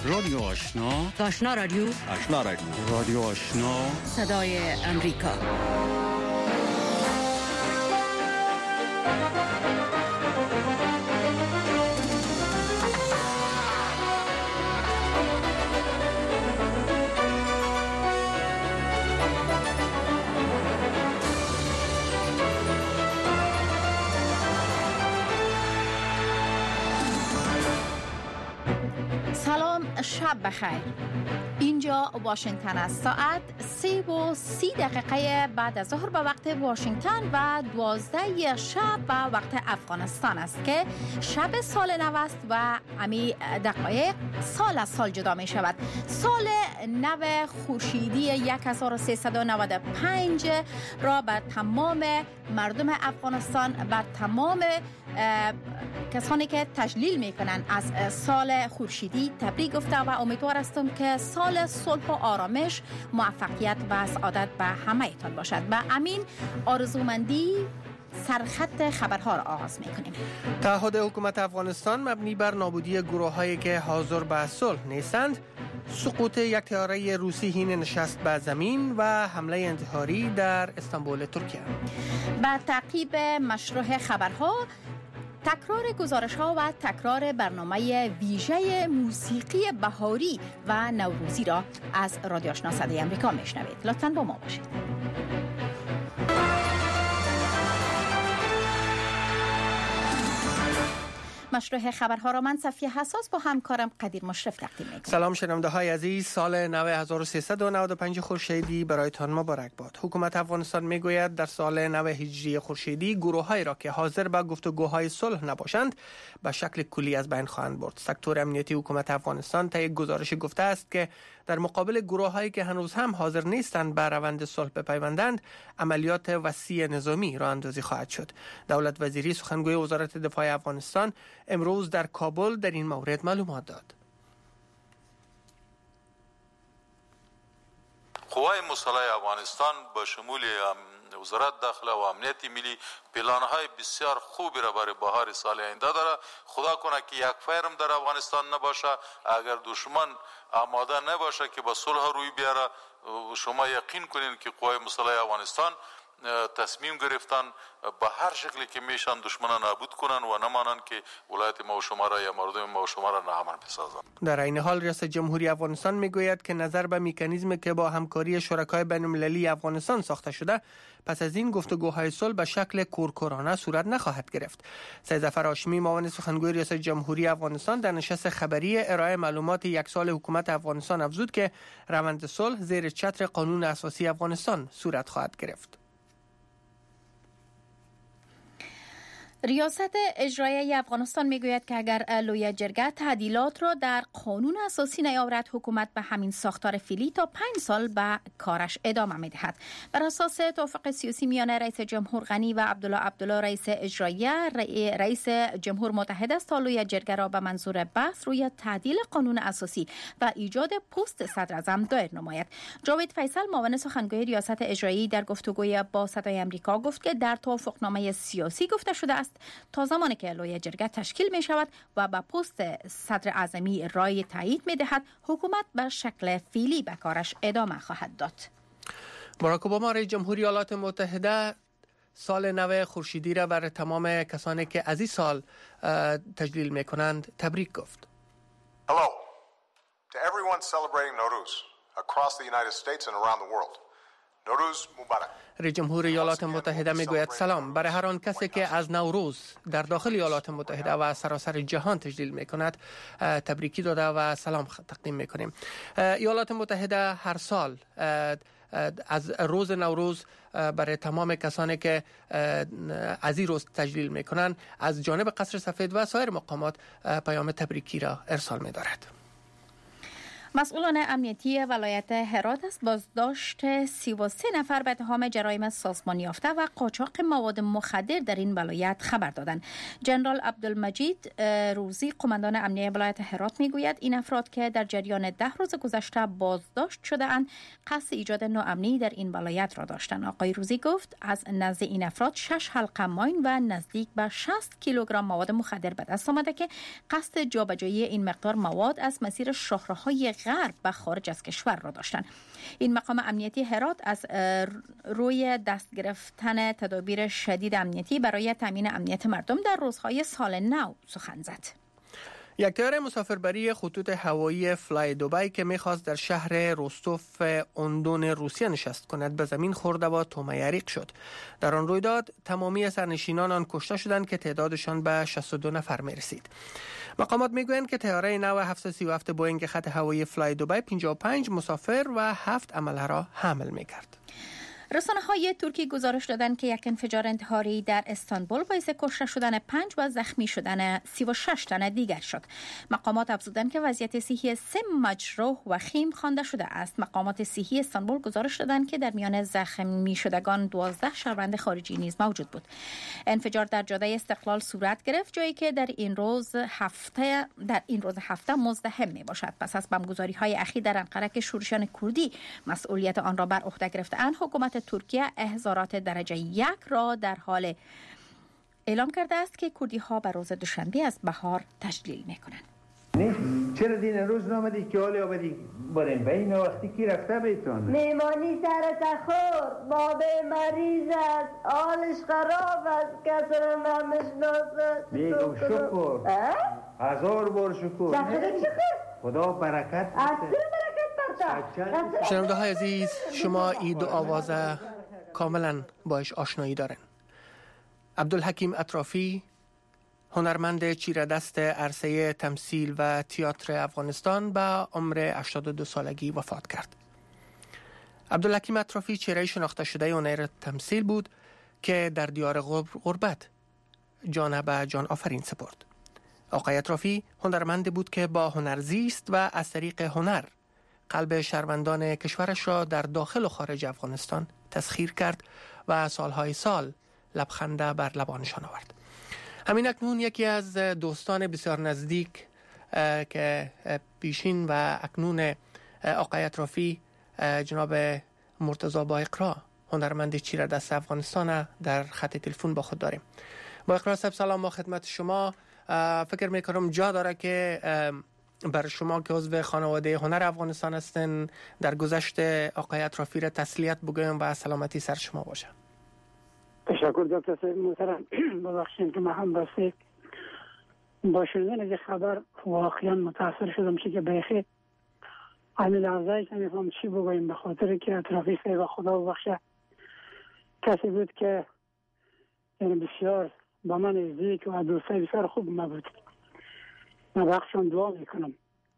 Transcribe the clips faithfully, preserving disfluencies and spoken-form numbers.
رادیو آشنا، آشنا رادیو، آشنا رادیو، رادیو آشنا، صدای امریکا. سلام، شب بخیر. اینجا واشنگتن است. ساعت سه و سی دقیقه بعد از ظهر به وقت واشنگتن و دوازده شب به وقت افغانستان است که شب سال نو است و امی دقایق سال از سال جدا می شود. سال نو خورشیدی هزار و سیصد و نود و پنج را به تمام مردم افغانستان، به تمام کسانی که تجلیل میکنن از سال خورشیدی تبریک گفته و امیدوار هستم که سال صلح و آرامش، موفقیت و سعادت به همه تان باشد. به امین آرزومندی سرخط خبرها را آغاز میکنیم. تعهد حکومت افغانستان مبنی بر نابودی گروه‌هایی که حاضر به صلح نیستند، سقوط یک طیاره روسی حین نشست به زمین و حمله انتحاری در استانبول ترکیه. به تعقیب مشروع خبرها، تکرار گزارش‌ها و تکرار برنامه ویژه موسیقی بهاری و نوروزی را از رادیو آشنا صدای امریکا میشنوید. لطفاً با ما باشید. مشروع خبرها را من صفیه حساس با همکارم قدیر مشرف تقدیم می‌کنم. سلام شنونده های عزیز، سال نو هزار و سیصد و نود و پنج خورشیدی برایتان مبارک باد. حکومت افغانستان میگوید در سال نو هجری خورشیدی گروه‌هایی را که حاضر به گفتگوهای صلح نباشند به شکل کلی از بین خواهند برد. سکتور امنیتی حکومت افغانستان طی گزارش گفته است که در مقابل گروه‌هایی که هنوز هم حاضر نیستند به روند صلح بپیوندند، عملیات وسیع نظامی راه اندازی خواهد شد. دولت وزیری سخنگوی وزارت دفاع افغانستان امروز در کابل در این مورد معلومات داد. قوای مسلح افغانستان با شمول وزارت داخله و امنیت ملی پلان‌های بسیار خوبی را برای بهار سال آینده داره. خدا کنه که یک فرم در افغانستان نباشه. اگر دشمن آماده نباشه که با صلح روی بیاره، شما یقین کنین که قوای مسلح افغانستان تصمیم گرفتن به هر شکلی که میشن دشمن نابود کنن و نمانن که ولایت ما و شما را یا مردم ما و شما را ناامن بسازن. در این حال ریاست جمهوری افغانستان میگوید که نظر به مکانیزمی که با همکاری شرکای بین‌المللی افغانستان ساخته شده، پس از این گفتگوهای صلح به شکل کورکورانه صورت نخواهد گرفت. سید ظفر هاشمی معاون سخنگوی ریاست جمهوری افغانستان در نشست خبری ارائه معلومات یک سال حکومت افغانستان افزود که روند صلح زیر چتر قانون اساسی افغانستان صورت خواهد گرفت. ریاست اجرایی افغانستان میگوید که اگر لویه جرگه تعدیلات را در قانون اساسی نیاورد، حکومت به همین ساختار فعلی تا پنج سال به کارش ادامه میدهد. بر اساس توافق سیاسی میان رئیس جمهور غنی و عبدالله عبدالله رئیس اجرایی، رئیس جمهور متحد است تا لویه جرگه را به منظور بحث روی تعدیل قانون اساسی و ایجاد پست صدر اعظم دایر نماید. جاوید فیصل معاون سخنگوی ریاست اجرایی در گفتگوی با صدای امریکا گفت که در توافقنامه سیاسی گفته شده است تا زمانی که لویه جرگه تشکیل می شود و به پست صدر اعظمی رای تایید می دهد، حکومت به شکل فعلی به کارش ادامه خواهد داد. باراک اوباما رئیس جمهوری ایالات متحده سال نو خورشیدی را بر تمام کسانی که از این سال تجلیل می کنند تبریک گفت. Hello to everyone celebrating Nowruz across the United States and around the world. رئیس جمهور ایالات متحده میگوید سلام برای هر آن کسی که از نوروز در داخل ایالات متحده و سراسر جهان تجلیل میکند تبریکی داده و سلام تقدیم میکنیم. ایالات متحده هر سال از روز نوروز برای تمام کسانی که از این روز تجلیل میکنند از جانب قصر سفید و سایر مقامات پیام تبریکی را ارسال میدارد. مسئولان امنیتی ولایت هرات از بازداشت سی و سه نفر به اتهام جرایم سازمان یافته و قاچاق مواد مخدر در این ولایت خبر دادند. جنرال عبدالمجید روزی قماندان امنیتی ولایت هرات میگوید این افراد که در جریان ده روز گذشته بازداشت شده اند قصد ایجاد ناامنی در این ولایت را داشتند. آقای روزی گفت از نزد این افراد شش حلقه ماین و نزدیک به شصت کیلوگرم مواد مخدر به دست آمده که قصد جابجایی این مقدار مواد از مسیر شاهراهای غرب به خارج از کشور را داشتند. این مقام امنیتی هرات از روی دست گرفتن تدابیر شدید امنیتی برای تامین امنیت مردم در روزهای سال نو سخن زد. یک طیاره مسافربری خطوط هوایی فلای دوبای که می‌خواست در شهر روستوف اندون روسیه نشست کند به زمین خورد و تومه‌یریق شد. در آن رویداد تمامی سرنشینان آن کشته شدند که تعدادشان به شصت و دو نفر می‌رسید. مقامات میگویند که طیاره نو هفتصد و سی و هفت بوئینگ خط هوایی فلای دوبای پنجاه و پنج مسافر و هفت عمله را حمل می‌کرد. رسانه های ترکی گزارش دادند که یک انفجار انتحاری در استانبول باعث کشته شدن پنج و زخمی شدن سی و شش تن دیگر شد. مقامات افزودند که وضعیت صحی سه مجروح و خیم خوانده شده است. مقامات صحی استانبول گزارش دادند که در میان زخمی شدگان دوازده شهروند خارجی نیز موجود بود. انفجار در جاده استقلال صورت گرفت، جایی که در این روز هفته در این روز هفته مزدحم می باشد. پس از بمبگذاری های اخیر در انقره که شورشیان کردی مسئولیت آن را بر عهده گرفته‌اند، حکومت ترکیه احضارات درجه یک را در حال اعلام کرده است که کردی ها بر روز دوشنبه از بهار تجلیل می کنند. چرا دین روز نامدی که حالی آمدی برین به این وقتی کی رفته بیتون؟ میمانی سر تخور باب مریض است، حالش خراب است، کسی را نمیشناسه. میگم شکر، هزار بار شکر. خدا برکت بده. شنونده های عزیز، شما این دو آواز کاملا باش آشنایی دارن. عبدالحکیم اطرافی، هنرمند چیره دست عرصه تمثیل و تئاتر افغانستان، به عمر هشتاد و دو سالگی وفات کرد. عبدالحکیم اطرافی چهره شناخته شده هنر تمثیل بود که در دیار غربت جان به جان آفرین سپرد. آقای اطرافی هنرمند بود که با هنرزیست و از طریق هنر قلب شهروندان کشورش را در داخل و خارج افغانستان تسخیر کرد و سالهای سال لبخنده بر لبانشان آورد. همین اکنون یکی از دوستان بسیار نزدیک که پیشین و اکنون آقای اطرافی، جناب مرتضی با اقرا، هنرمند چیره دست افغانستان، در خط تلفن با خود داریم. با اقرا صاحب سلام با خدمت شما. فکر میکنم جا داره که بر شما که عضو خانواده هنر افغانستان هستن در گذشت آقای اطرافی را تسلیت بگویم و سلامتی سر شما باشه. تشکر دکتر صاحب محترم. ببخشید که من هم بسیار با شنیدن از خبر واقعا متاثر شدم که بخیر همین لحظه که میفهم چی بگویم، به خاطر که اطرافی صاحب خدا ببخشه کسی بود که یعنی بسیار با من نزدیک و دوستای بسیار خوب ما بود. من بخشم دعا میکنم.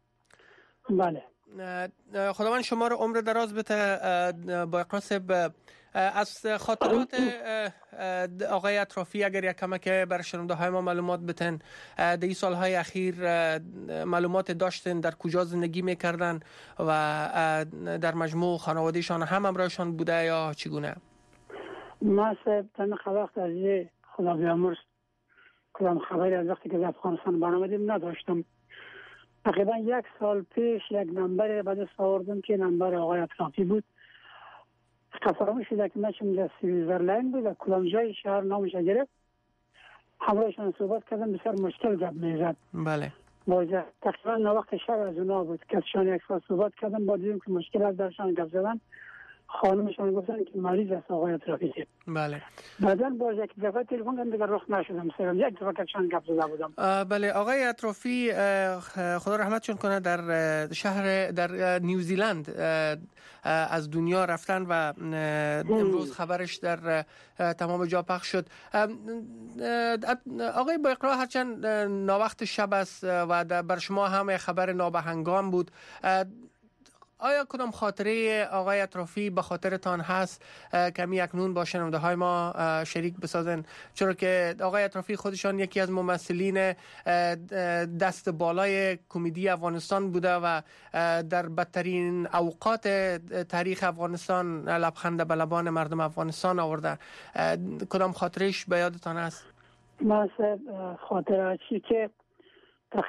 بله، خداوند شما رو عمر دراز بده. با اقرا صاحب، از خاطرات آقای اطرافی اگر یک کمک بر شنونده های ما معلومات بتن، در این سالهای اخیر معلومات داشتن در کجا زندگی میکردن و در مجموع خانوادهشان هم همراهشان بوده یا چگونه؟ ما صاحب تن وقت از یه خدا بیامرز کدام خبری از وقتی که در افغانستان برآمدیم نداشتم. تقریبا یک سال پیش یک نمبر بعد آوردم که نمبر آقای اطرافی بود. فراموش شده که من چون سویزرلند بود و کدام جای شهر نامش گرفت، همراهشان صحبت کردم، بسیار مشکل گپ میزد. بله. باید تقریبا وقت شب از اونا بود که شان یک سال صحبت کردم، با دیدم که مشکل از درشان گپ زدن، خانمشان گفتن که مریض است آقای اطرافی. بله. بعداً باز یک دفعه تلفن کردم دیگه رخ نشدم، سرم یک دفعه که چند گپ زده بودم. بله، آقای اطرافی خدا رحمتشون کنه در شهر در نیوزیلند از دنیا رفتن و امروز خبرش در تمام جا پخش شد. آقای با اقرا، هرچند ناوقت شب است و بر شما هم خبر نابهنگام بود، آیا کدام خاطره آقای اطرافی به خاطرتان هست کمی اکنون با شنونده های ما شریک بسازن؟ چرا که آقای اطرافی خودشان یکی از ممثلین دست بالای کمدی افغانستان بوده و در بدترین اوقات تاریخ افغانستان لبخند به لبان مردم افغانستان آورده. کدام خاطرش به یادتان است؟ من خاطره چی که